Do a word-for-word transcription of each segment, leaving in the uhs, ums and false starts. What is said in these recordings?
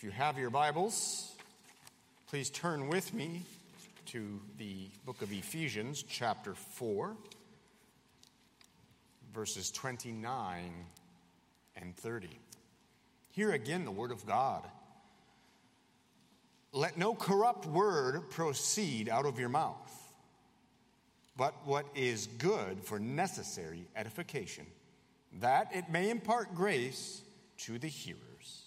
you have your Bibles, please turn with me to the book of Ephesians, chapter four, verses twenty-nine and thirty. Hear again the word of God. Let no corrupt word proceed out of your mouth, but what is good for necessary edification, that it may impart grace to the hearers.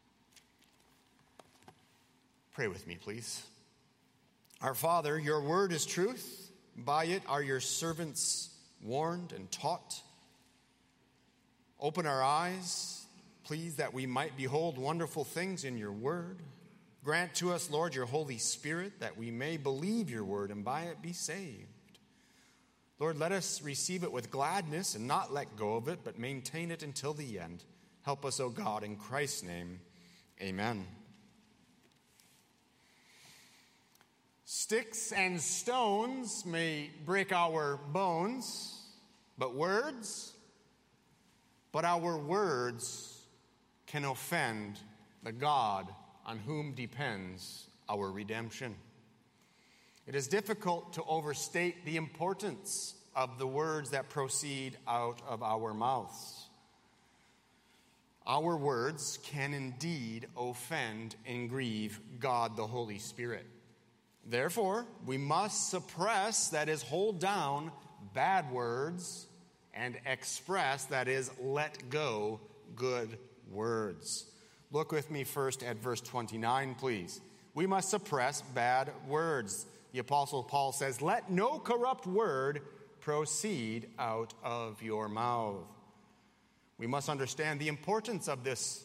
Pray with me, please. Our Father, your word is truth. By it are your servants warned and taught. Open our eyes, please, that we might behold wonderful things in your word. Grant to us, Lord, your Holy Spirit, that we may believe your word and by it be saved. Lord, let us receive it with gladness and not let go of it, but maintain it until the end. Help us, O God, in Christ's name. Amen. Sticks and stones may break our bones, but words, but our words can offend the God on whom depends our redemption. It is difficult to overstate the importance of the words that proceed out of our mouths. Our words can indeed offend and grieve God the Holy Spirit. Therefore, we must suppress, that is, hold down bad words, and express, that is, let go good words. Look with me first at verse twenty-nine, please. We must suppress bad words. The Apostle Paul says, let no corrupt word proceed out of your mouth. We must understand the importance of this.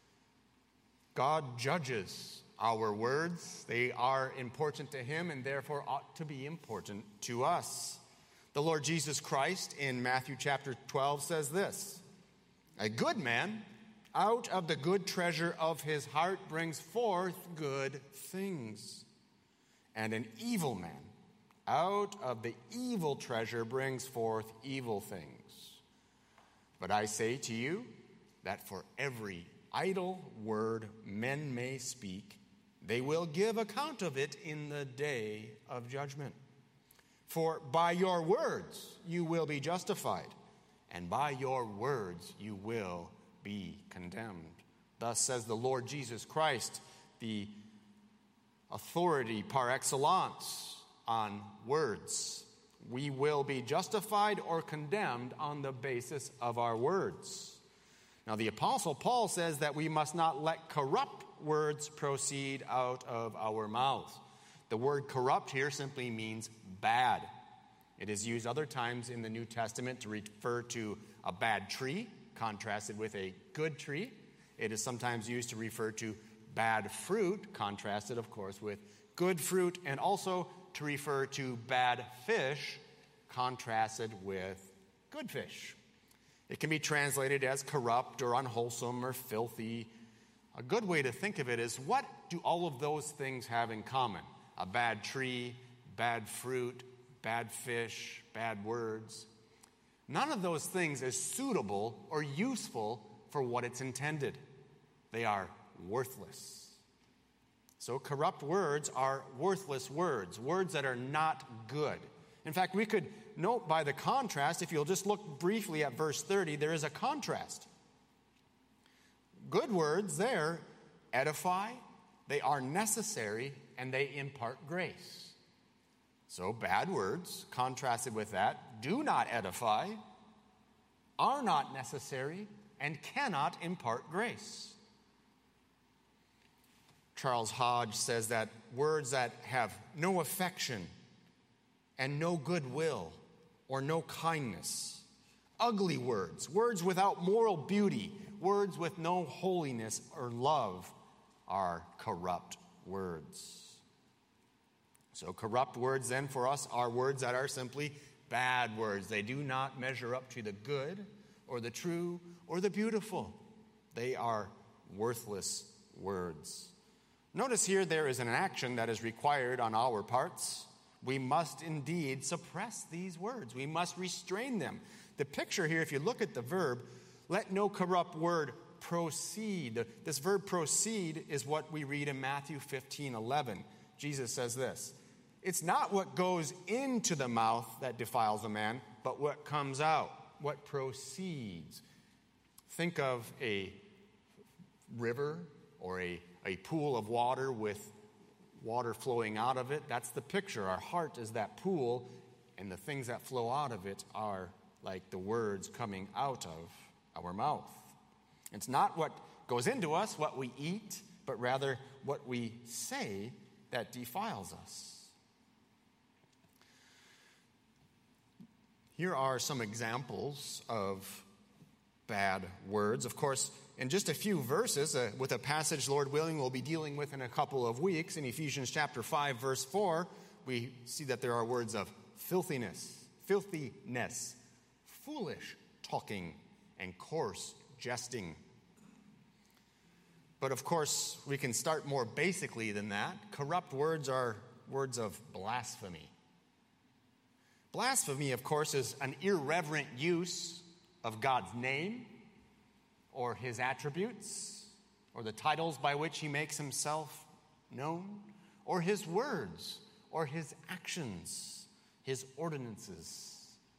God judges our words. They are important to him and therefore ought to be important to us. The Lord Jesus Christ in Matthew chapter twelve says this, a good man out of the good treasure of his heart brings forth good things, and an evil man out of the evil treasure brings forth evil things. But I say to you that for every idle word men may speak, they will give account of it in the day of judgment. For by your words you will be justified, and by your words you will be condemned. Thus says the Lord Jesus Christ, the authority par excellence on words. We will be justified or condemned on the basis of our words. Now, the Apostle Paul says that we must not let corrupt words proceed out of our mouth. The word corrupt here simply means bad. It is used other times in the New Testament to refer to a bad tree, contrasted with a good tree. It is sometimes used to refer to bad fruit, contrasted, of course, with good fruit, and also to refer to bad fish, contrasted with good fish. It can be translated as corrupt or unwholesome or filthy. A good way to think of it is, what do all of those things have in common? A bad tree, bad fruit, bad fish, bad words. None of those things is suitable or useful for what it's intended. They are worthless. So corrupt words are worthless words, words that are not good. In fact, we could note by the contrast, if you'll just look briefly at verse thirty, there is a contrast. Good words there edify, they are necessary, and they impart grace. So bad words, contrasted with that, do not edify, are not necessary, and cannot impart grace. Charles Hodge says that words that have no affection and no goodwill or no kindness, ugly words, words without moral beauty, words with no holiness or love are corrupt words. So corrupt words then for us are words that are simply bad words. They do not measure up to the good or the true or the beautiful. They are worthless words. Notice here there is an action that is required on our parts. We must indeed suppress these words. We must restrain them. The picture here, if you look at the verb, let no corrupt word proceed. This verb proceed is what we read in Matthew fifteen eleven. Jesus says this, "It's not what goes into the mouth that defiles a man, but what comes out, what proceeds." Think of a river or a, a pool of water with water flowing out of it. That's the picture. Our heart is that pool, and the things that flow out of it are like the words coming out of our mouth. It's not what goes into us, what we eat, but rather what we say that defiles us. Here are some examples of bad words. Of course, in just a few verses, uh, with a passage, Lord willing, we'll be dealing with in a couple of weeks, in Ephesians chapter five, verse four, we see that there are words of filthiness, filthiness, foolish talking, and coarse jesting. But of course, we can start more basically than that. Corrupt words are words of blasphemy. Blasphemy, of course, is an irreverent use of God's name or his attributes or the titles by which he makes himself known or his words or his actions, his ordinances,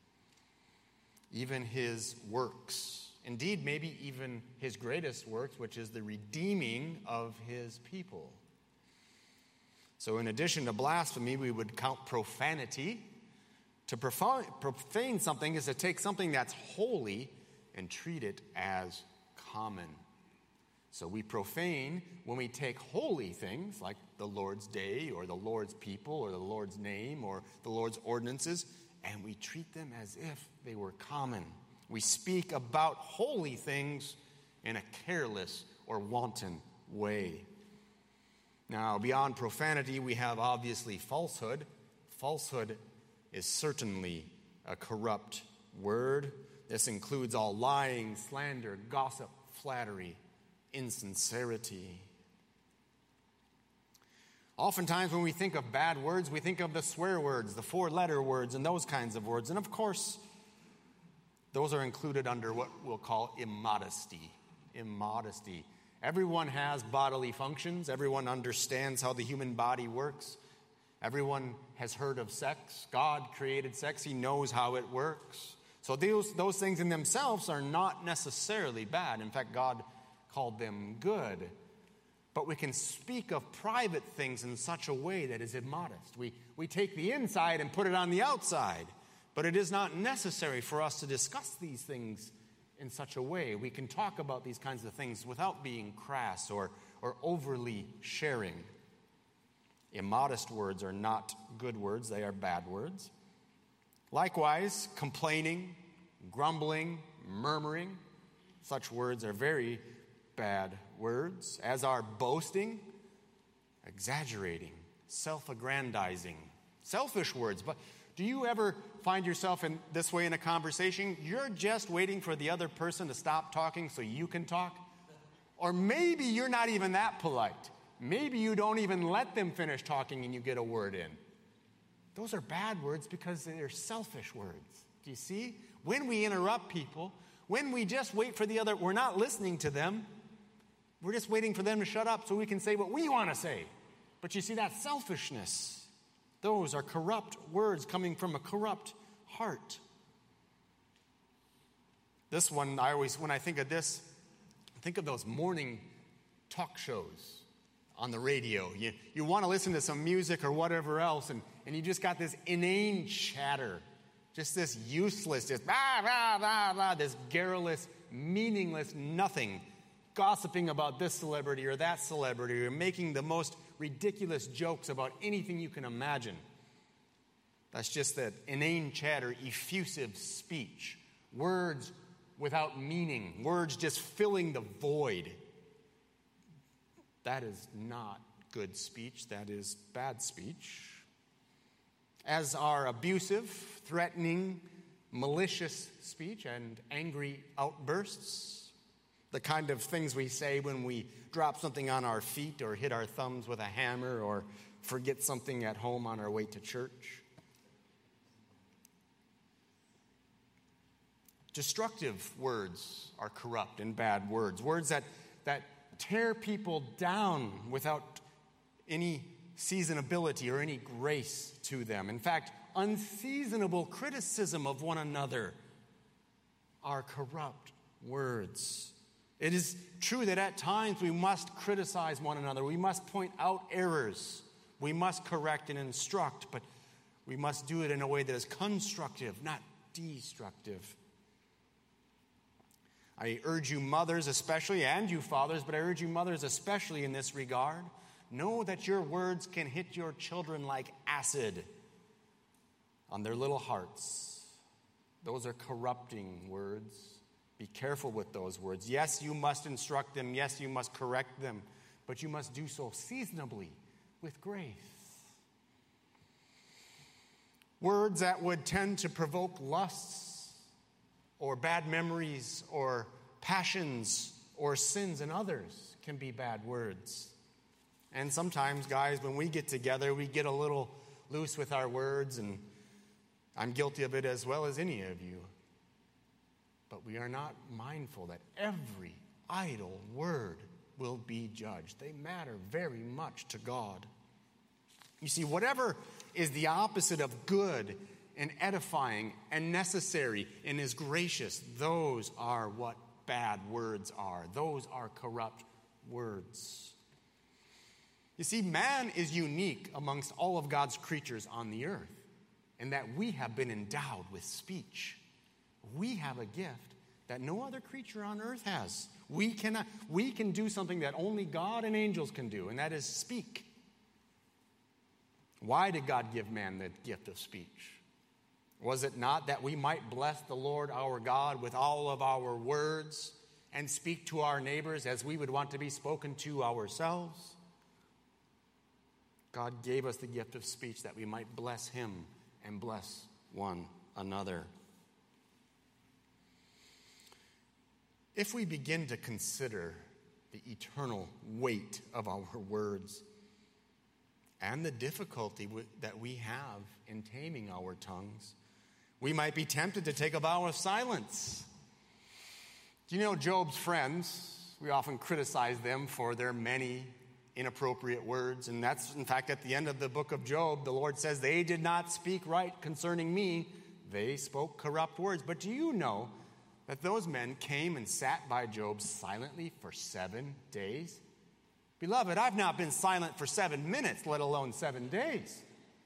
even his works. Indeed, maybe even his greatest works, which is the redeeming of his people. So in addition to blasphemy, we would count profanity. To profane something is to take something that's holy and treat it as common. So we profane when we take holy things like the Lord's Day or the Lord's people or the Lord's name or the Lord's ordinances, and we treat them as if they were common. We speak about holy things in a careless or wanton way. Now, beyond profanity, we have obviously falsehood. Falsehood is certainly a corrupt word. This includes all lying, slander, gossip, flattery, insincerity. Oftentimes when we think of bad words, we think of the swear words, the four-letter words, and those kinds of words. And of course, those are included under what we'll call immodesty. Immodesty. Everyone has bodily functions. Everyone understands how the human body works. Everyone has heard of sex. God created sex. He knows how it works. So those, those things in themselves are not necessarily bad. In fact, God called them good. But we can speak of private things in such a way that is immodest. We, we take the inside and put it on the outside. But it is not necessary for us to discuss these things in such a way. We can talk about these kinds of things without being crass or, or overly sharing. Immodest words are not good words, they are bad words. Likewise, complaining, grumbling, murmuring, such words are very bad words, as are boasting, exaggerating, self-aggrandizing, selfish words. But do you ever find yourself in this way in a conversation? You're just waiting for the other person to stop talking so you can talk? Or maybe you're not even that polite. Maybe you don't even let them finish talking and you get a word in. Those are bad words because they're selfish words. Do you see? When we interrupt people, when we just wait for the other, we're not listening to them. We're just waiting for them to shut up so we can say what we want to say. But you see, that's selfishness. Those are corrupt words coming from a corrupt heart. This one, I always, when I think of this, I think of those morning talk shows on the radio. You, you want to listen to some music or whatever else, and, and you just got this inane chatter, just this useless, just blah, blah, blah, blah, this garrulous, meaningless nothing, gossiping about this celebrity or that celebrity, or making the most ridiculous jokes about anything you can imagine. That's just that inane chatter, effusive speech, words without meaning, words just filling the void. That is not good speech. That is bad speech. As are abusive, threatening, malicious speech and angry outbursts. The kind of things we say when we drop something on our feet or hit our thumbs with a hammer or forget something at home on our way to church. Destructive words are corrupt and bad words. Words that, that tear people down without any seasonability or any grace to them. In fact, unseasonable criticism of one another are corrupt words. It is true that at times we must criticize one another. We must point out errors. We must correct and instruct, but we must do it in a way that is constructive, not destructive. I urge you mothers especially, and you fathers, but I urge you mothers especially in this regard, know that your words can hit your children like acid on their little hearts. Those are corrupting words. Be careful with those words. Yes, you must instruct them. Yes, you must correct them, but you must do so seasonably with grace. Words that would tend to provoke lusts or bad memories or passions or sins in others can be bad words. And sometimes, guys, when we get together, we get a little loose with our words, and I'm guilty of it as well as any of you. But we are not mindful that every idle word will be judged. They matter very much to God. You see, whatever is the opposite of good and edifying and necessary and is gracious, those are what bad words are. Those are corrupt words. You see, man is unique amongst all of God's creatures on the earth in that we have been endowed with speech. We have a gift that no other creature on earth has. We cannot, we can do something that only God and angels can do, and that is speak. Why did God give man the gift of speech? Was it not that we might bless the Lord our God with all of our words and speak to our neighbors as we would want to be spoken to ourselves? God gave us the gift of speech that we might bless him and bless one another. If we begin to consider the eternal weight of our words and the difficulty that we have in taming our tongues, we might be tempted to take a vow of silence. Do you know Job's friends? We often criticize them for their many inappropriate words, and that's, in fact, at the end of the book of Job, the Lord says, they did not speak right concerning me. They spoke corrupt words. But do you know that those men came and sat by Job silently for seven days? Beloved, I've not been silent for seven minutes, let alone seven days.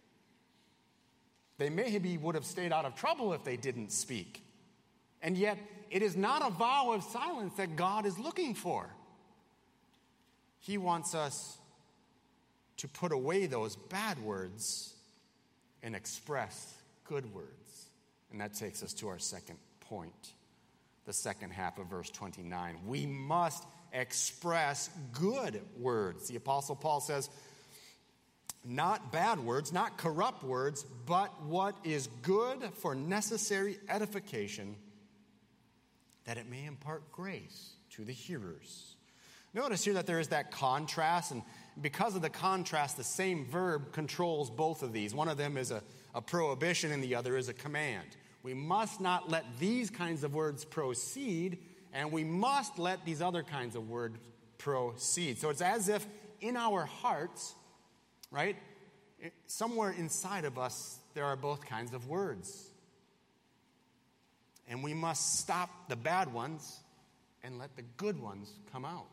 They maybe would have stayed out of trouble if they didn't speak. And yet, it is not a vow of silence that God is looking for. He wants us to put away those bad words and express good words. And that takes us to our second point, the second half of verse twenty-nine. We must express good words. The Apostle Paul says, not bad words, not corrupt words, but what is good for necessary edification, that it may impart grace to the hearers. Notice here that there is that contrast, and because of the contrast, the same verb controls both of these. One of them is a, a prohibition and the other is a command. We must not let these kinds of words proceed, and we must let these other kinds of words proceed. So it's as if in our hearts, right, somewhere inside of us, there are both kinds of words. And we must stop the bad ones and let the good ones come out.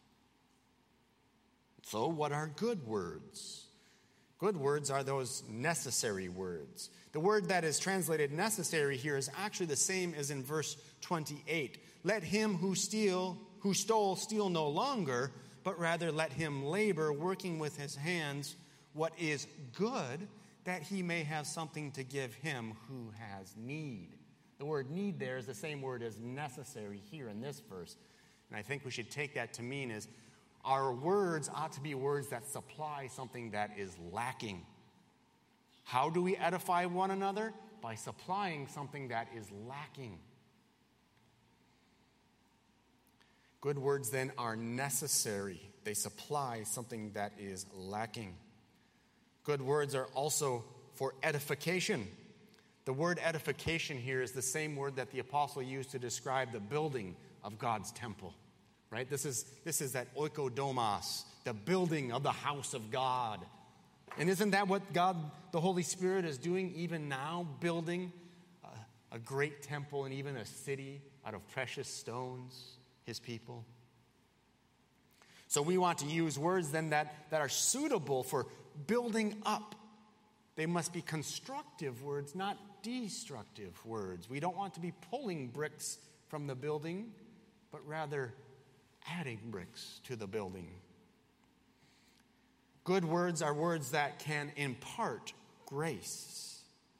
So what are good words? Good words are those necessary words. The word that is translated necessary here is actually the same as in verse twenty-eight. Let him who steal, who stole steal no longer, but rather let him labor, working with his hands what is good, that he may have something to give him who has need. The word need there is the same word as necessary here in this verse. And I think we should take that to mean is our words ought to be words that supply something that is lacking. How do we edify one another? By supplying something that is lacking. Good words then are necessary. They supply something that is lacking. Good words are also for edification. The word edification here is the same word that the apostle used to describe the building of God's temple, right? This is, this is that oikodomos, the building of the house of God. And isn't that what God, the Holy Spirit, is doing even now, building a, a great temple and even a city out of precious stones, his people? So we want to use words then that, that are suitable for building up. They must be constructive words, not destructive words. We don't want to be pulling bricks from the building, but rather adding bricks to the building. Good words are words that can impart grace.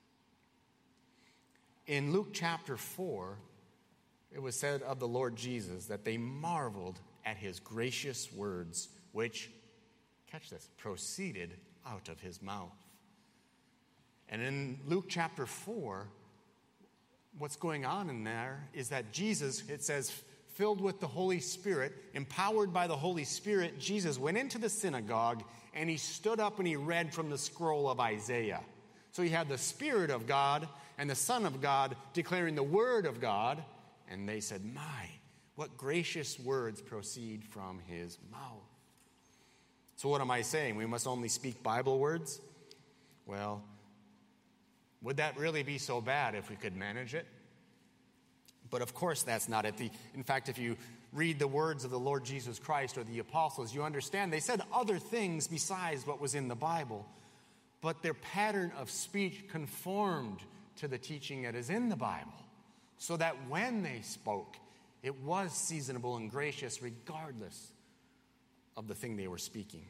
In Luke chapter four, it was said of the Lord Jesus that they marveled at his gracious words, which, catch this, proceeded out of his mouth. And in Luke chapter four, what's going on in there is that Jesus, it says, filled with the Holy Spirit, empowered by the Holy Spirit, Jesus went into the synagogue and he stood up and he read from the scroll of Isaiah. So he had the Spirit of God and the Son of God declaring the Word of God, and they said, my, what gracious words proceed from his mouth. So what am I saying? We must only speak Bible words? Well, would that really be so bad if we could manage it? But of course that's not it. The, in fact, if you read the words of the Lord Jesus Christ or the apostles, you understand they said other things besides what was in the Bible, but their pattern of speech conformed to the teaching that is in the Bible, so that when they spoke, it was seasonable and gracious regardless of the thing they were speaking.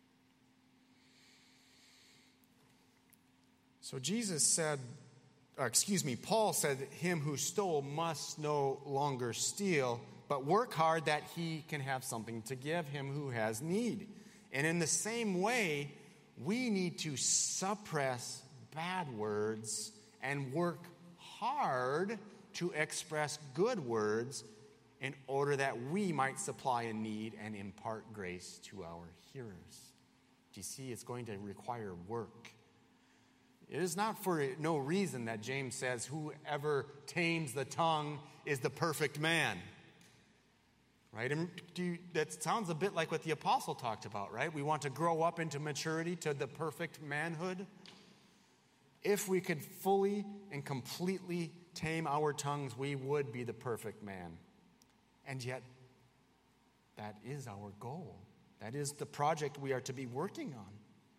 So Jesus said, or excuse me, Paul said, him who stole must no longer steal, but work hard that he can have something to give him who has need. And in the same way, we need to suppress bad words and work hard to express good words in order that we might supply a need and impart grace to our hearers. Do you see? It's going to require work. It is not for no reason that James says, whoever tames the tongue is the perfect man. Right? And do you, that sounds a bit like what the apostle talked about, right? We want to grow up into maturity to the perfect manhood. If we could fully and completely tame our tongues, we would be the perfect man. And yet, that is our goal. That is the project we are to be working on.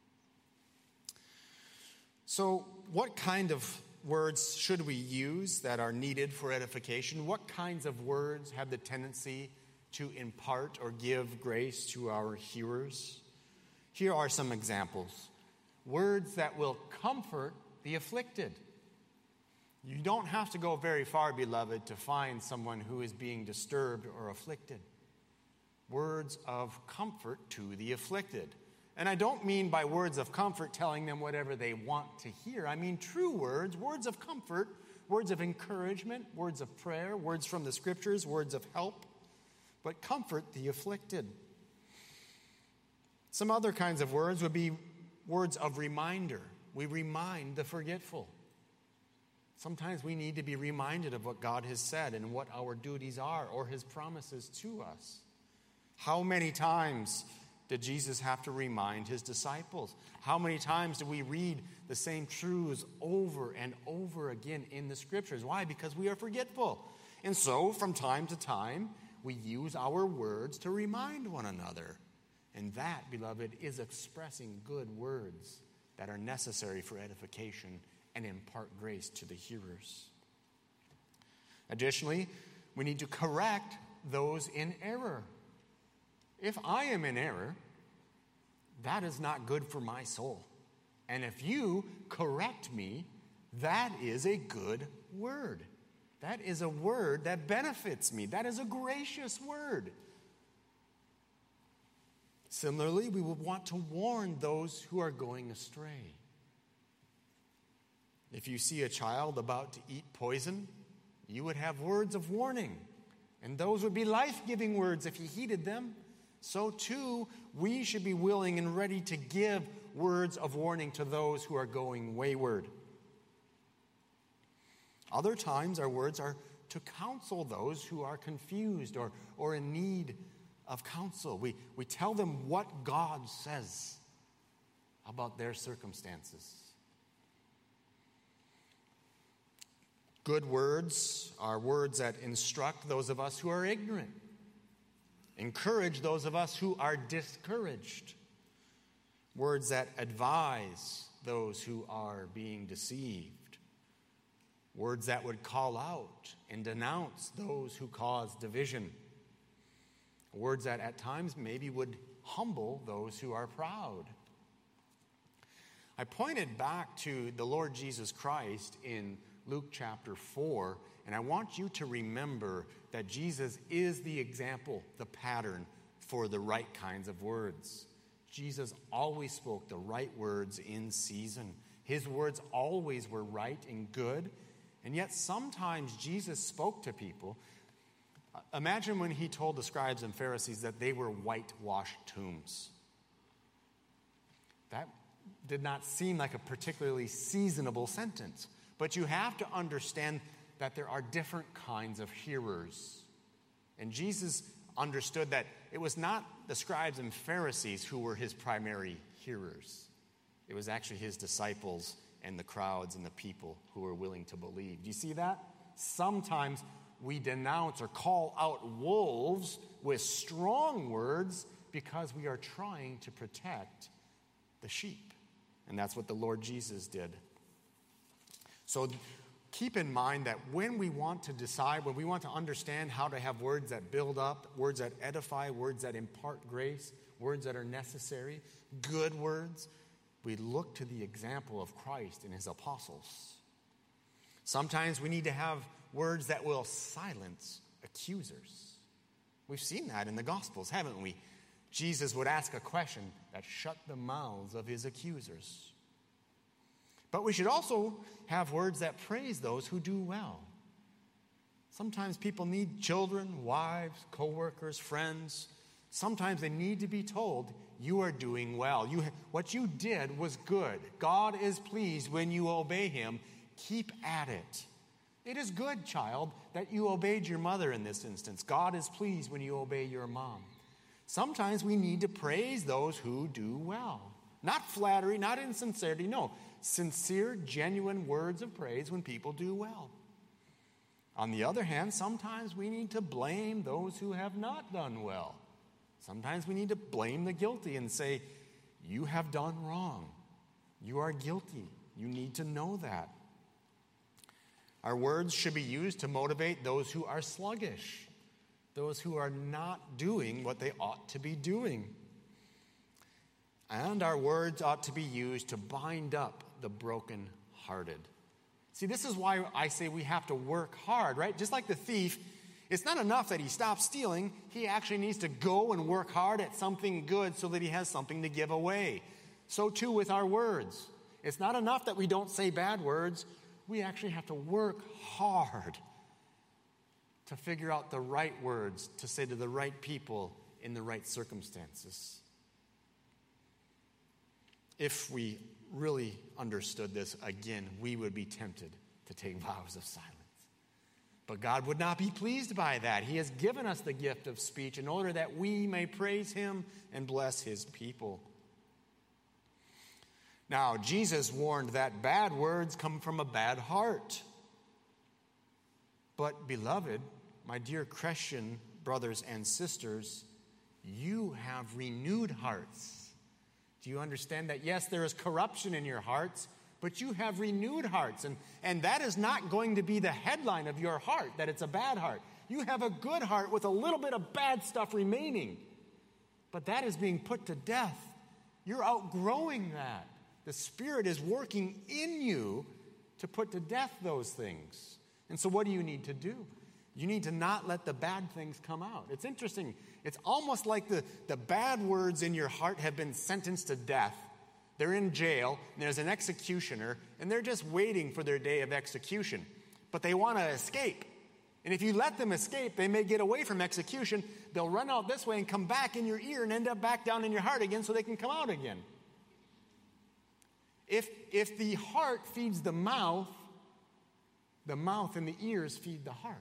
So, what kind of words should we use that are needed for edification? What kinds of words have the tendency to impart or give grace to our hearers? Here are some examples. Words that will comfort the afflicted. You don't have to go very far, beloved, to find someone who is being disturbed or afflicted. Words of comfort to the afflicted. And I don't mean by words of comfort telling them whatever they want to hear. I mean true words, words of comfort, words of encouragement, words of prayer, words from the scriptures, words of help. But comfort the afflicted. Some other kinds of words would be words of reminder. We remind the forgetful. Sometimes we need to be reminded of what God has said and what our duties are or his promises to us. How many times did Jesus have to remind his disciples? How many times do we read the same truths over and over again in the scriptures? Why? Because we are forgetful. And so, from time to time, we use our words to remind one another. And that, beloved, is expressing good words that are necessary for edification and impart grace to the hearers. Additionally, we need to correct those in error. If I am in error, that is not good for my soul. And if you correct me, that is a good word. That is a word that benefits me. That is a gracious word. Similarly, we would want to warn those who are going astray. If you see a child about to eat poison, you would have words of warning. And those would be life-giving words if you heeded them. So too, we should be willing and ready to give words of warning to those who are going wayward. Other times our words are to counsel those who are confused or, or in need of counsel. We, we tell them what God says about their circumstances. Good words are words that instruct those of us who are ignorant, encourage those of us who are discouraged, words that advise those who are being deceived, words that would call out and denounce those who cause division, words that at times maybe would humble those who are proud. I pointed back to the Lord Jesus Christ in Luke chapter four, and I want you to remember that Jesus is the example, the pattern for the right kinds of words. Jesus always spoke the right words in season. His words always were right and good, and yet sometimes Jesus spoke to people. Imagine when he told the scribes and Pharisees that they were whitewashed tombs. That did not seem like a particularly seasonable sentence. But you have to understand that there are different kinds of hearers. And Jesus understood that it was not the scribes and Pharisees who were his primary hearers. It was actually his disciples and the crowds and the people who were willing to believe. Do you see that? Sometimes we denounce or call out wolves with strong words because we are trying to protect the sheep. And that's what the Lord Jesus did. So keep in mind that when we want to decide, when we want to understand how to have words that build up, words that edify, words that impart grace, words that are necessary, good words, we look to the example of Christ and his apostles. Sometimes we need to have words that will silence accusers. We've seen that in the Gospels, haven't we? Jesus would ask a question that shut the mouths of his accusers. But we should also have words that praise those who do well. Sometimes people need children, wives, co-workers, friends. Sometimes they need to be told, you are doing well. You, what you did was good. God is pleased when you obey him. Keep at it. It is good, child, that you obeyed your mother in this instance. God is pleased when you obey your mom. Sometimes we need to praise those who do well. Not flattery, not insincerity, no. Sincere, genuine words of praise when people do well. On the other hand, sometimes we need to blame those who have not done well. Sometimes we need to blame the guilty and say, you have done wrong. You are guilty. You need to know that. Our words should be used to motivate those who are sluggish, those who are not doing what they ought to be doing. And our words ought to be used to bind up the brokenhearted. See, this is why I say we have to work hard, right? Just like the thief, it's not enough that he stops stealing. He actually needs to go and work hard at something good so that he has something to give away. So too with our words. It's not enough that we don't say bad words. We actually have to work hard to figure out the right words to say to the right people in the right circumstances. If we really understood this, again, we would be tempted to take vows of silence. But God would not be pleased by that. He has given us the gift of speech in order that we may praise him and bless his people. Now, Jesus warned that bad words come from a bad heart. But, beloved, my dear Christian brothers and sisters, you have renewed hearts. Do you understand that? Yes, there is corruption in your hearts, but you have renewed hearts. And, and that is not going to be the headline of your heart, that it's a bad heart. You have a good heart with a little bit of bad stuff remaining. But that is being put to death. You're outgrowing that. The Spirit is working in you to put to death those things. And so what do you need to do? You need to not let the bad things come out. It's interesting. It's almost like the, the bad words in your heart have been sentenced to death. They're in jail, and there's an executioner, and they're just waiting for their day of execution. But they want to escape. And if you let them escape, they may get away from execution. They'll run out this way and come back in your ear and end up back down in your heart again so they can come out again. If, if the heart feeds the mouth, The mouth and the ears feed the heart.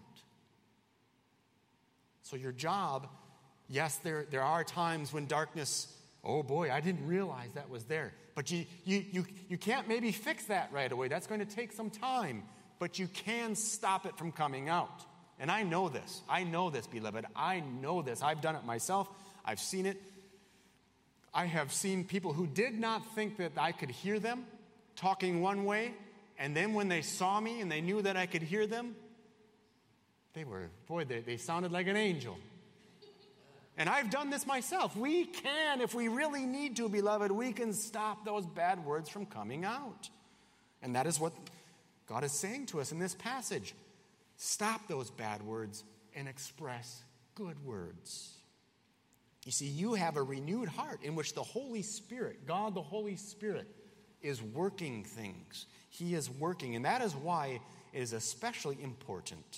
So your job, yes, there, there are times when darkness, oh boy, I didn't realize that was there. But you, you, you, you can't maybe fix that right away. That's going to take some time. But you can stop it from coming out. And I know this. I know this, beloved. I know this. I've done it myself. I've seen it. I have seen people who did not think that I could hear them talking one way, and then when they saw me and they knew that I could hear them, they were, boy, they, they sounded like an angel. And I've done this myself. We can, if we really need to, beloved, we can stop those bad words from coming out. And that is what God is saying to us in this passage. Stop those bad words and express good words. You see, you have a renewed heart in which the Holy Spirit, God the Holy Spirit, is working things. He is working, and that is why it is especially important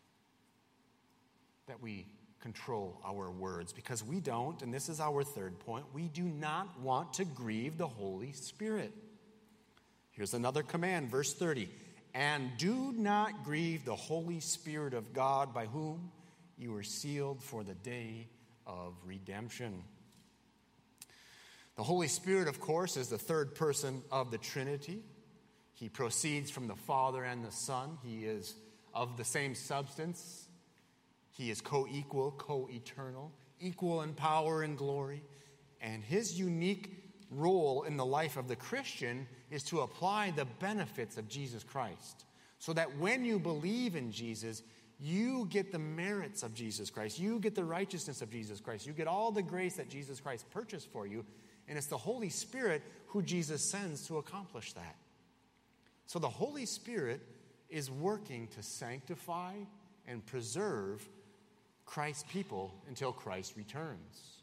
that we control our words, because we don't, and this is our third point, we do not want to grieve the Holy Spirit. Here's another command, verse thirty. And do not grieve the Holy Spirit of God, by whom you were sealed for the day of redemption. The Holy Spirit, of course, is the third person of the Trinity. He proceeds from the Father and the Son. He is of the same substance. He is co-equal, co-eternal, equal in power and glory. And his unique role in the life of the Christian is to apply the benefits of Jesus Christ, so that when you believe in Jesus, you get the merits of Jesus Christ. You get the righteousness of Jesus Christ. You get all the grace that Jesus Christ purchased for you. And it's the Holy Spirit who Jesus sends to accomplish that. So the Holy Spirit is working to sanctify and preserve Christ's people until Christ returns.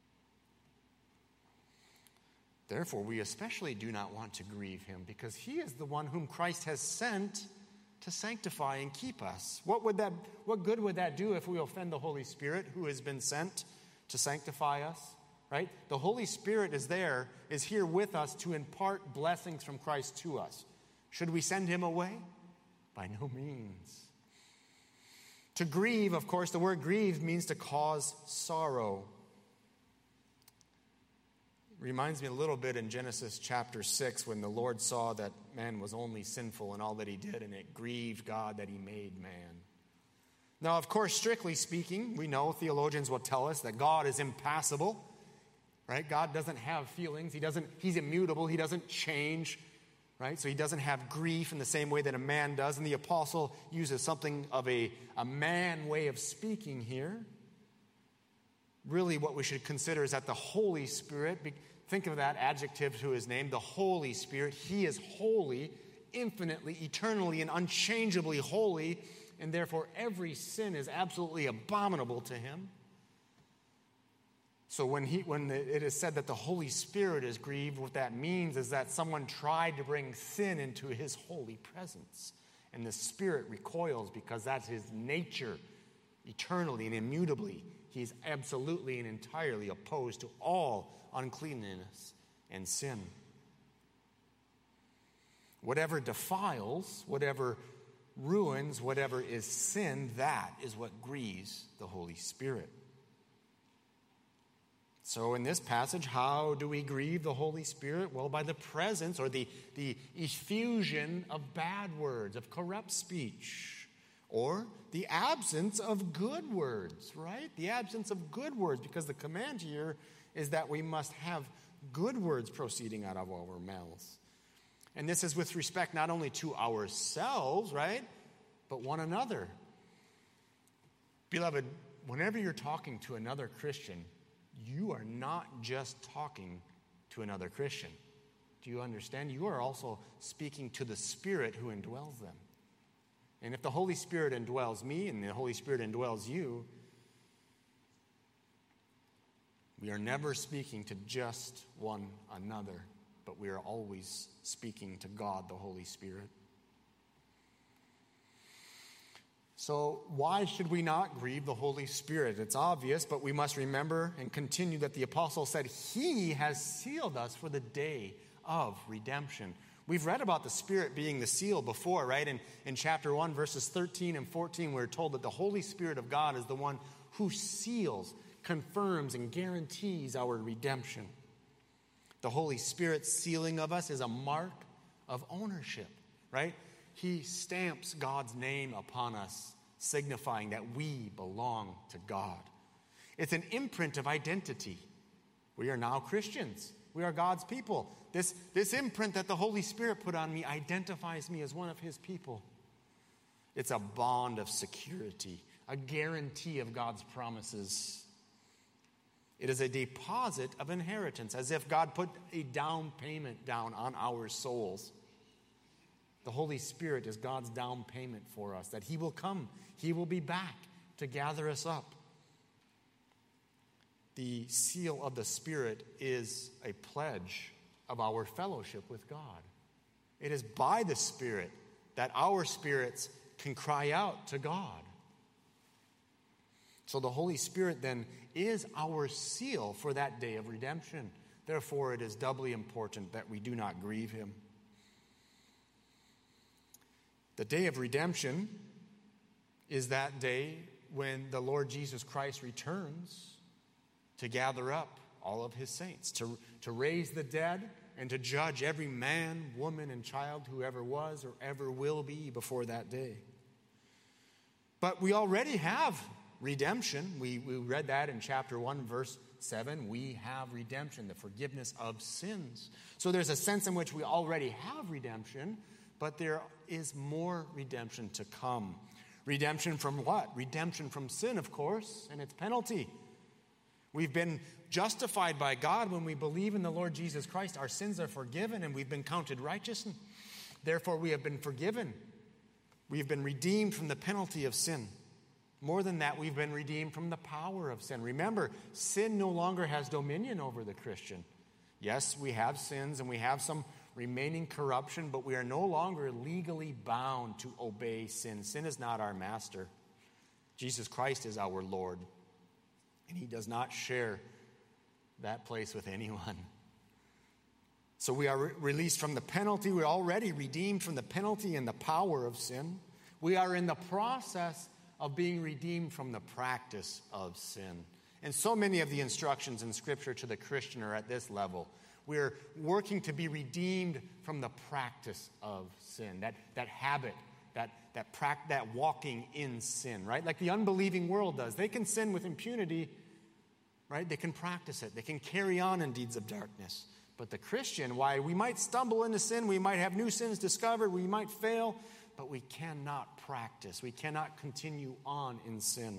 Therefore, we especially do not want to grieve him, because he is the one whom Christ has sent to sanctify and keep us. What would that, what good would that do if we offend the Holy Spirit who has been sent to sanctify us? Right? The Holy Spirit is there, is here with us to impart blessings from Christ to us. Should we send him away? By no means. To grieve, of course, the word grieve means to cause sorrow. Reminds me a little bit in Genesis chapter six, when the Lord saw that man was only sinful in all that he did, and it grieved God that he made man. Now, of course, strictly speaking, we know theologians will tell us that God is impassible, right? God doesn't have feelings. He doesn't, he's immutable. He doesn't change, right? So he doesn't have grief in the same way that a man does. And the apostle uses something of a, a man way of speaking here. Really, what we should consider is that the Holy Spirit, think of that adjective to his name, the Holy Spirit. He is holy, infinitely, eternally, and unchangeably holy, and therefore every sin is absolutely abominable to him. So when he, when it is said that the Holy Spirit is grieved, what that means is that someone tried to bring sin into his holy presence, and the Spirit recoils because that's his nature, eternally and immutably. He's absolutely and entirely opposed to all uncleanness and sin. Whatever defiles, whatever ruins, whatever is sin, that is what grieves the Holy Spirit. So in this passage, how do we grieve the Holy Spirit? Well, by the presence or the, the effusion of bad words, of corrupt speech. Or the absence of good words, right? The absence of good words, because the command here is that we must have good words proceeding out of our mouths. And this is with respect not only to ourselves, right, but one another. Beloved, whenever you're talking to another Christian, you are not just talking to another Christian. Do you understand? You are also speaking to the Spirit who indwells them. And if the Holy Spirit indwells me and the Holy Spirit indwells you, we are never speaking to just one another, but we are always speaking to God, the Holy Spirit. So why should we not grieve the Holy Spirit? It's obvious, but we must remember and continue that the apostle said he has sealed us for the day of redemption. We've read about the Spirit being the seal before, right? In, in chapter one, verses thirteen and fourteen, we're told that the Holy Spirit of God is the one who seals, confirms, and guarantees our redemption. The Holy Spirit's sealing of us is a mark of ownership, right? He stamps God's name upon us, signifying that we belong to God. It's an imprint of identity. We are now Christians. We are God's people. This, this imprint that the Holy Spirit put on me identifies me as one of his people. It's a bond of security, a guarantee of God's promises. It is a deposit of inheritance, as if God put a down payment down on our souls. The Holy Spirit is God's down payment for us, that he will come, he will be back to gather us up. The seal of the Spirit is a pledge of our fellowship with God. It is by the Spirit that our spirits can cry out to God. So the Holy Spirit then is our seal for that day of redemption. Therefore, it is doubly important that we do not grieve him. The day of redemption is that day when the Lord Jesus Christ returns to gather up all of his saints, to, to raise the dead, and to judge every man, woman, and child who ever was or ever will be before that day. But we already have redemption. We, we read that in chapter one, verse seven. We have redemption, the forgiveness of sins. So there's a sense in which we already have redemption, but there is more redemption to come. Redemption from what? Redemption from sin, of course, and its penalty. We've been justified by God when we believe in the Lord Jesus Christ. Our sins are forgiven and we've been counted righteous. Therefore, we have been forgiven. We've been redeemed from the penalty of sin. More than that, we've been redeemed from the power of sin. Remember, sin no longer has dominion over the Christian. Yes, we have sins and we have some remaining corruption, but we are no longer legally bound to obey sin. Sin is not our master. Jesus Christ is our Lord. And he does not share that place with anyone. So we are re- released from the penalty. We're already redeemed from the penalty and the power of sin. We are in the process of being redeemed from the practice of sin. And so many of the instructions in Scripture to the Christian are at this level. We're working to be redeemed from the practice of sin, that, that habit, that that pra- that walking in sin, right? Like the unbelieving world does. They can sin with impunity, right? They can practice it. They can carry on in deeds of darkness. But the Christian, why we might stumble into sin, we might have new sins discovered, we might fail, but we cannot practice. We cannot continue on in sin.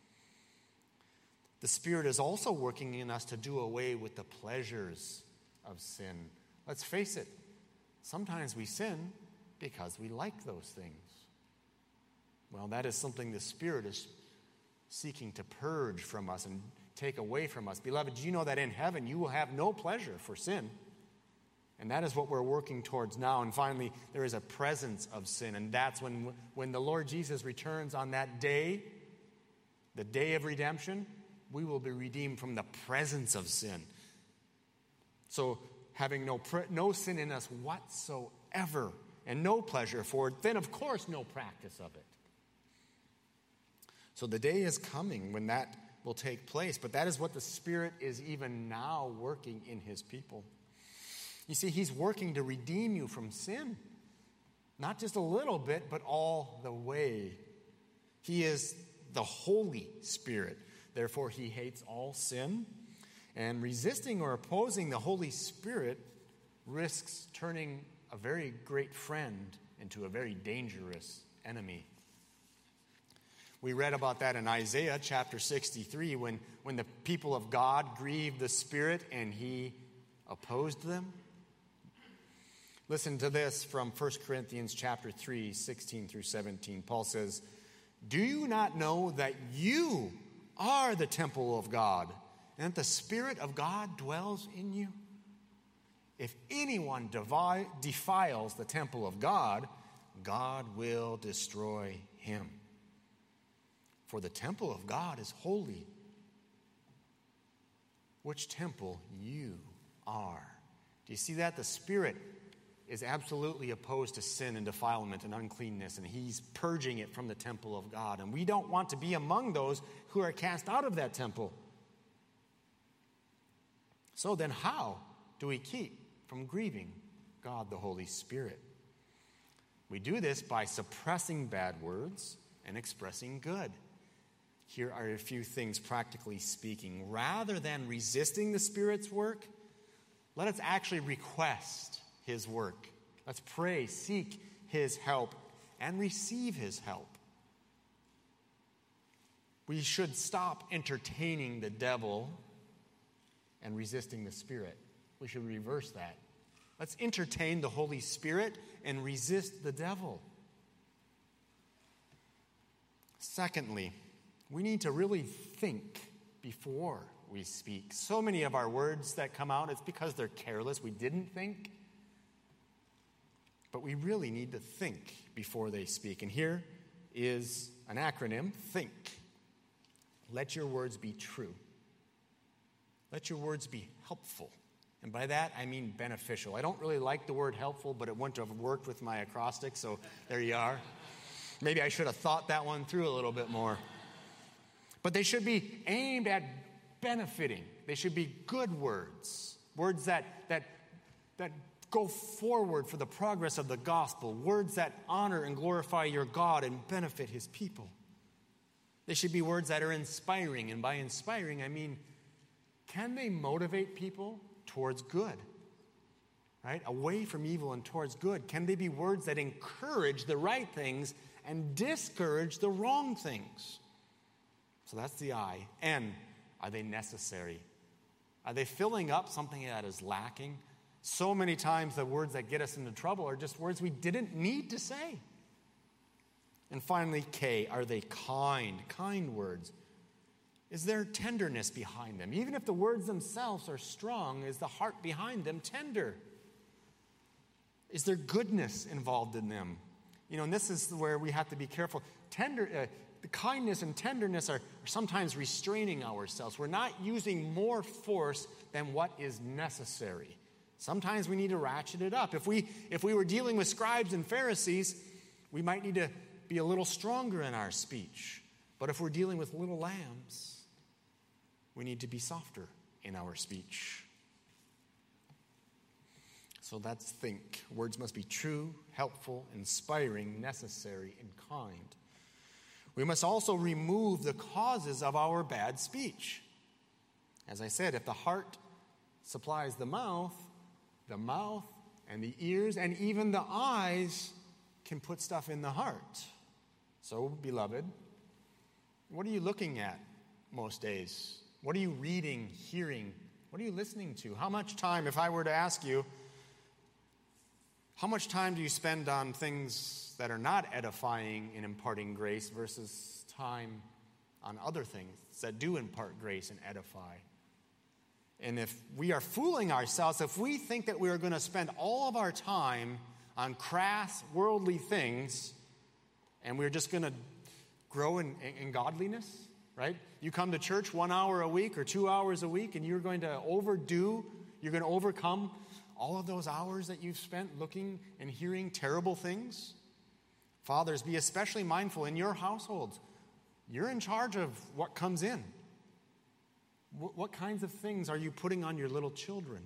The Spirit is also working in us to do away with the pleasures of sin. Let's face it, sometimes we sin because we like those things. Well, that is something the Spirit is seeking to purge from us and take away from us. Beloved, do you know that in heaven you will have no pleasure for sin? And that is what we're working towards now. And finally, there is a presence of sin. And that's when, when the Lord Jesus returns on that day, the day of redemption, we will be redeemed from the presence of sin. So having no, pre- no sin in us whatsoever and no pleasure for it, then of course no practice of it. So the day is coming when that will take place, but that is what the Spirit is even now working in his people. You see, he's working to redeem you from sin. Not just a little bit, but all the way. He is the Holy Spirit. Therefore, he hates all sin. And resisting or opposing the Holy Spirit risks turning a very great friend into a very dangerous enemy. We read about that in Isaiah chapter sixty-three when, when the people of God grieved the Spirit and he opposed them. Listen to this from First Corinthians chapter three, sixteen through seventeen. Paul says, "Do you not know that you are the temple of God, and that the Spirit of God dwells in you? If anyone devi- defiles the temple of God, God will destroy him. For the temple of God is holy, which temple you are." Do you see that? The Spirit is absolutely opposed to sin and defilement and uncleanness, and he's purging it from the temple of God. And we don't want to be among those who are cast out of that temple. So then how do we keep from grieving God the Holy Spirit? We do this by suppressing bad words and expressing good. Here are a few things practically speaking. Rather than resisting the Spirit's work, let us actually request His work. Let's pray, seek His help, and receive His help. We should stop entertaining the devil and resisting the Spirit. We should reverse that. Let's entertain the Holy Spirit and resist the devil. Secondly, we need to really think before we speak. So many of our words that come out, it's because they're careless. We didn't think. But we really need to think before they speak. And here is an acronym, THINK. Let your words be true. Let your words be helpful. And by that, I mean beneficial. I don't really like the word helpful, but it wouldn't have worked with my acrostic, so there you are. Maybe I should have thought that one through a little bit more. But they should be aimed at benefiting. They should be good words. Words that, that, that go forward for the progress of the gospel. Words that honor and glorify your God and benefit His people. They should be words that are inspiring. And by inspiring, I mean, can they motivate people towards good? Right? Away from evil and towards good. Can they be words that encourage the right things and discourage the wrong things? So that's the I. N, are they necessary? Are they filling up something that is lacking? So many times the words that get us into trouble are just words we didn't need to say. And finally, K, are they kind? Kind words. Is there tenderness behind them? Even if the words themselves are strong, is the heart behind them tender? Is there goodness involved in them? You know, and this is where we have to be careful. Tender, uh, the kindness and tenderness are, are sometimes restraining ourselves. We're not using more force than what is necessary. Sometimes we need to ratchet it up. If we if we were dealing with scribes and Pharisees, we might need to be a little stronger in our speech. But if we're dealing with little lambs, we need to be softer in our speech. So that's think. Words must be true, helpful, inspiring, necessary, and kind. We must also remove the causes of our bad speech. As I said, if the heart supplies the mouth, the mouth and the ears and even the eyes can put stuff in the heart. So, beloved, what are you looking at most days? What are you reading, hearing? What are you listening to? How much time, if I were to ask you, how much time do you spend on things that are not edifying and imparting grace versus time on other things that do impart grace and edify? And if we are fooling ourselves, if we think that we are going to spend all of our time on crass, worldly things, and we're just going to grow in, in godliness, right? You come to church one hour a week or two hours a week, and you're going to overdo, you're going to overcome all of those hours that you've spent looking and hearing terrible things. Fathers, be especially mindful in your households. You're in charge of what comes in. What, what kinds of things are you putting on your little children?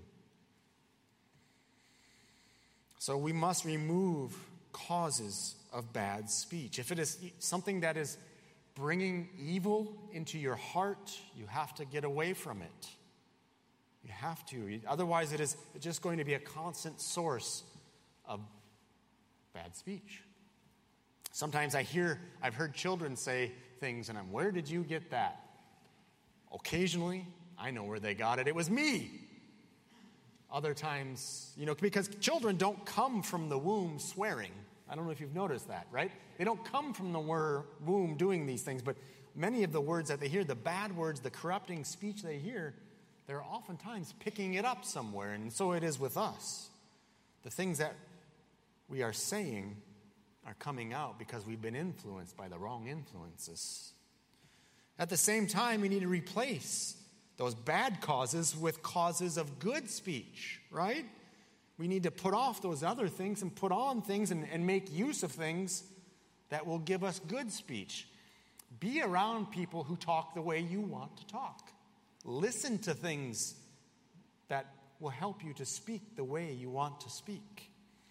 So we must remove causes of bad speech. If it is something that is bringing evil into your heart, you have to get away from it. You have to. Otherwise, it is just going to be a constant source of bad speech. Sometimes I hear, I've heard children say things, and I'm, where did you get that? Occasionally, I know where they got it. It was me. Other times, you know, because children don't come from the womb swearing. I don't know if you've noticed that, right? They don't come from the womb doing these things, but many of the words that they hear, the bad words, the corrupting speech they hear, they're oftentimes picking it up somewhere, and so it is with us. The things that we are saying are coming out because we've been influenced by the wrong influences. At the same time, we need to replace those bad causes with causes of good speech, right? We need to put off those other things and put on things and, and make use of things that will give us good speech. Be around people who talk the way you want to talk. Listen to things that will help you to speak the way you want to speak.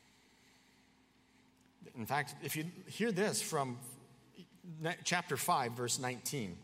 In fact, if you hear this from chapter five, verse nineteen.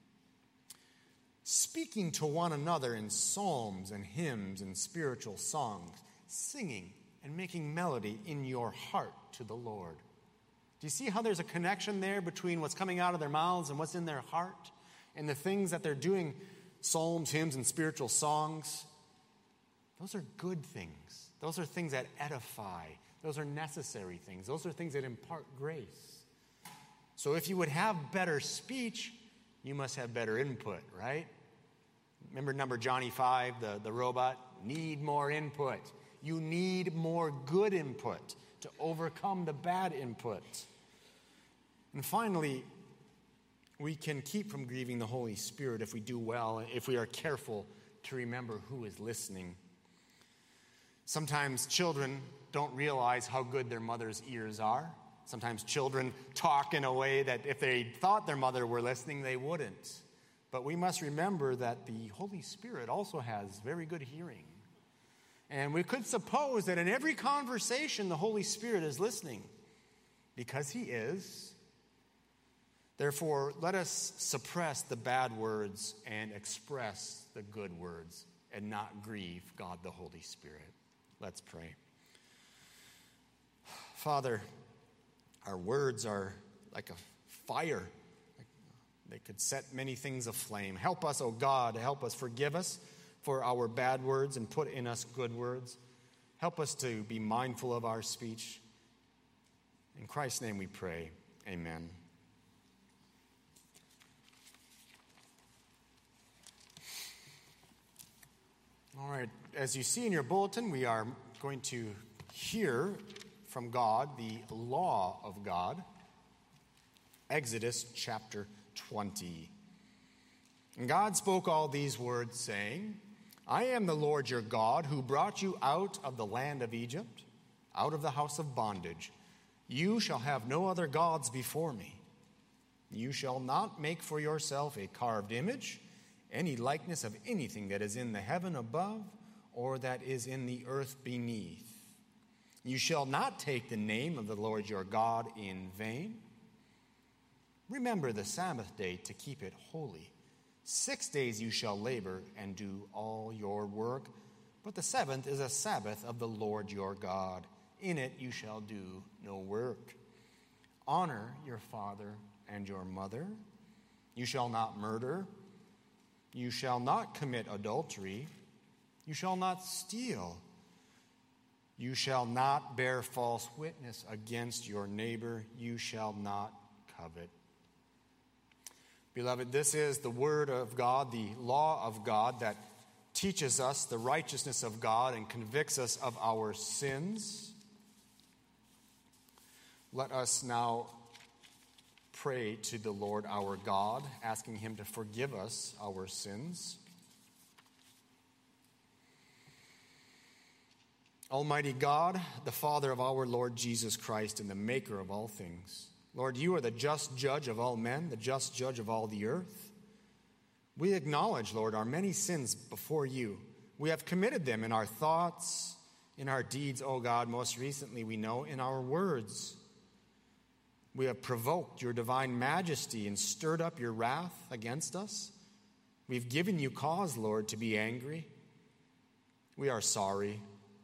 Speaking to one another in psalms and hymns and spiritual songs, singing and making melody in your heart to the Lord. Do you see how there's a connection there between what's coming out of their mouths and what's in their heart? And the things that they're doing, psalms, hymns, and spiritual songs, those are good things. Those are things that edify. Those are necessary things. Those are things that impart grace. So if you would have better speech, you must have better input, right? Remember number Johnny Five, the, the robot? Need more input. You need more good input to overcome the bad input. And finally, we can keep from grieving the Holy Spirit if we do well, if we are careful to remember who is listening. Sometimes children don't realize how good their mother's ears are. Sometimes children talk in a way that if they thought their mother were listening, they wouldn't. But we must remember that the Holy Spirit also has very good hearing. And we could suppose that in every conversation, the Holy Spirit is listening, because he is. Therefore, let us suppress the bad words and express the good words and not grieve God the Holy Spirit. Let's pray. Father, our words are like a fire. They could set many things aflame. Help us, O God, help us, forgive us for our bad words and put in us good words. Help us to be mindful of our speech. In Christ's name we pray. Amen. All right, as you see in your bulletin, we are going to hear from God the law of God. Exodus chapter twenty. And God spoke all these words, saying, I am the Lord your God, who brought you out of the land of Egypt, out of the house of bondage. You shall have no other gods before me. You shall not make for yourself a carved image, any likeness of anything that is in the heaven above or that is in the earth beneath. You shall not take the name of the Lord your God in vain. Remember the Sabbath day to keep it holy. Six days you shall labor and do all your work, but the seventh is a Sabbath of the Lord your God. In it you shall do no work. Honor your father and your mother. You shall not murder. You shall not commit adultery. You shall not steal. You shall not bear false witness against your neighbor. You shall not covet. Beloved, this is the word of God, the law of God that teaches us the righteousness of God and convicts us of our sins. Let us now pray to the Lord our God, asking him to forgive us our sins. Almighty God, the Father of our Lord Jesus Christ and the maker of all things, Lord, you are the just judge of all men, the just judge of all the earth. We acknowledge, Lord, our many sins before you. We have committed them in our thoughts, in our deeds, O God, most recently we know, in our words. We have provoked your divine majesty and stirred up your wrath against us. We've given you cause, Lord, to be angry. We are sorry.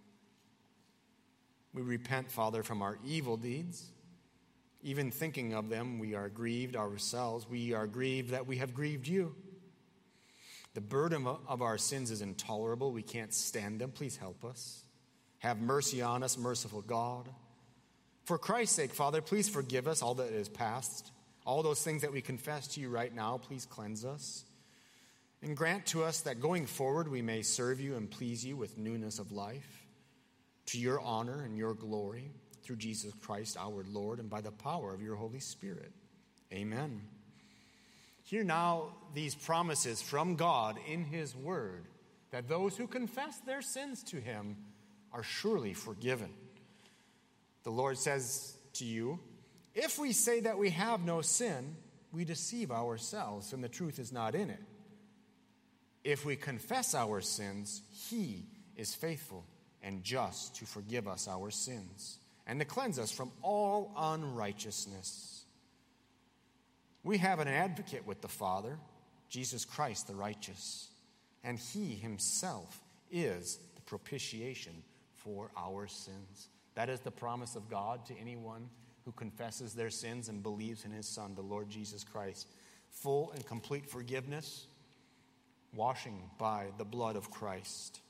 We repent, Father, from our evil deeds. Even thinking of them, we are grieved ourselves. We are grieved that we have grieved you. The burden of our sins is intolerable. We can't stand them. Please help us. Have mercy on us, merciful God. For Christ's sake, Father, please forgive us all that is past. All those things that we confess to you right now, please cleanse us. And grant to us that going forward we may serve you and please you with newness of life, to your honor and your glory, through Jesus Christ our Lord, and by the power of your Holy Spirit. Amen. Hear now these promises from God in his word, that those who confess their sins to him are surely forgiven. The Lord says to you, if we say that we have no sin, we deceive ourselves, and the truth is not in it. If we confess our sins, he is faithful and just to forgive us our sins and to cleanse us from all unrighteousness. We have an advocate with the Father, Jesus Christ the righteous, and he himself is the propitiation for our sins. That is the promise of God to anyone who confesses their sins and believes in his Son, the Lord Jesus Christ. Full and complete forgiveness, washing by the blood of Christ.